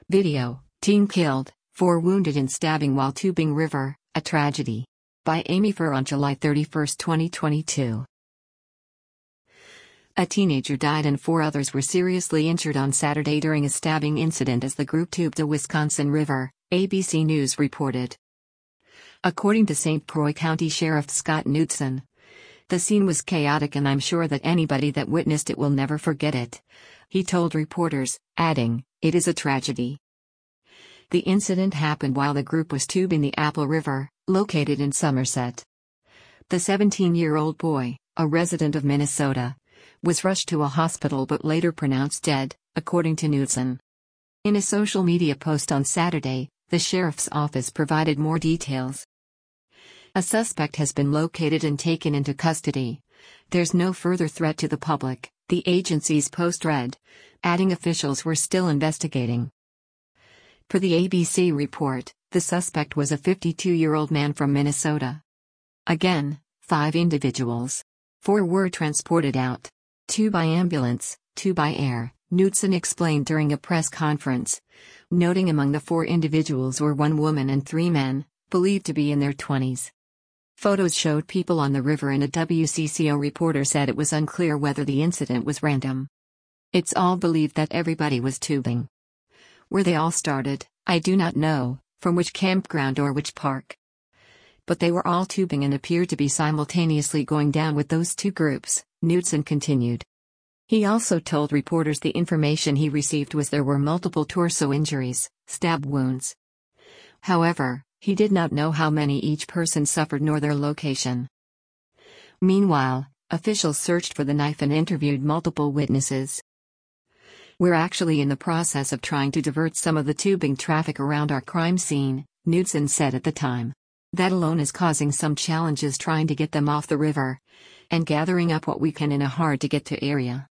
Video, teen killed, 4 wounded in stabbing while tubing river, a tragedy. By Amy Furr on July 31, 2022. A teenager died and 4 others were seriously injured on Saturday during a stabbing incident as the group tubed a Wisconsin river, ABC News reported. According to St. Croix County Sheriff Scott Knudsen, the scene was chaotic and I'm sure that anybody that witnessed it will never forget it, he told reporters, adding, "It is a tragedy." The incident happened while the group was tubing the Apple River, located in Somerset. The 17-year-old boy, a resident of Minnesota, was rushed to a hospital but later pronounced dead, according to Knudsen. In a social media post on Saturday, the sheriff's office provided more details. A suspect has been located and taken into custody. There's no further threat to the public, the agency's post read, adding officials were still investigating. Per the ABC report, the suspect was a 52-year-old man from Minnesota. Again, 5 individuals. 4 were transported out. 2 by ambulance, 2 by air, Knudsen explained during a press conference, noting among the 4 individuals were 1 woman and 3 men, believed to be in their 20s. Photos showed people on the river and a WCCO reporter said it was unclear whether the incident was random. It's all believed that everybody was tubing. Where they all started, I do not know, from which campground or which park. But they were all tubing and appeared to be simultaneously going down with those 2 groups, Knudsen continued. He also told reporters the information he received was there were multiple torso injuries, stab wounds. However, he did not know how many each person suffered nor their location. Meanwhile, officials searched for the knife and interviewed multiple witnesses. "We're actually in the process of trying to divert some of the tubing traffic around our crime scene," Knudsen said at the time. "That alone is causing some challenges trying to get them off the river and gathering up what we can in a hard-to-get-to area."